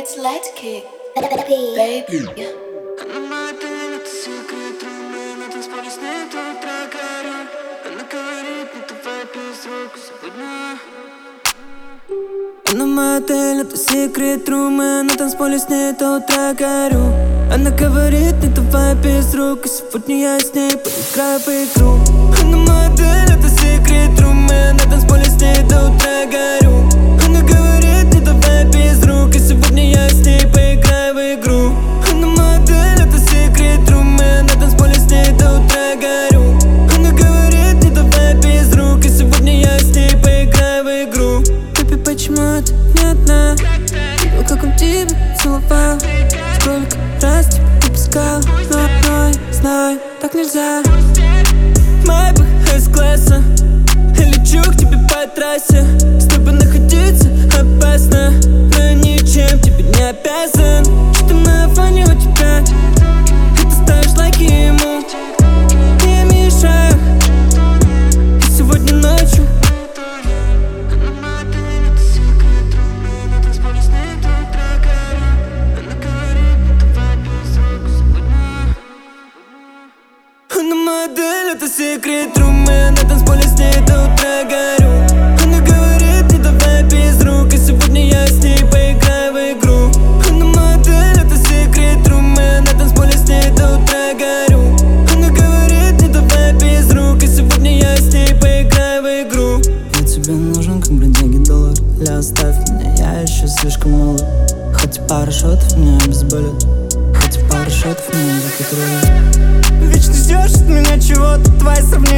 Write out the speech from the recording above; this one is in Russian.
It's light kick, baby. Она моя тень, это секрет руны. На танцполе с ней до утра горю. Она говорит, не давай без рук сегодня. Она моя тень, это секрет руны. На танцполе с ней до утра горю. Она говорит, не давай без рук. И сегодня я с ней поиграю в игру. Она моя тень, это секрет руны. На танцполе с ней до утра горю. Она говорит, не давай без рук. И сегодня я с ней поиграю в игру. Она моя тень, это секрет руны. На танцполе с ней до утра горю. Она говорит, не давай без рук. И сегодня я с ней поиграю в игру. Baby, почему ты не одна? Ну как он тебя целовал? Сколько раз тебя выпускал? Но я знаю, так нельзя. Майбах S-класса. Я лечу к тебе по трассе. С тобой находиться опасно, но я ничем тебе не обязан. Что на фоне у тебя? И ты ставишь лайки ему. И я мешаю. И сегодня ночью. Она модель, это секрет румен. На танцполе с ней до утра горю. Она говорит, не давай без рук. И сегодня я с ней поиграю в игру. Она модель, это секрет румен. На танцполе с ней до утра горю. Она говорит, не давай без рук. И сегодня я с ней поиграю в игру. Я тебе нужен, как бродяги доллар. Ля, оставь меня, я еще слишком молод. Хоть и пара шотов меня обезболят. Хоть и пара шотов меня закатруют. Вечно ждешь от меня чего-то, твои сравнения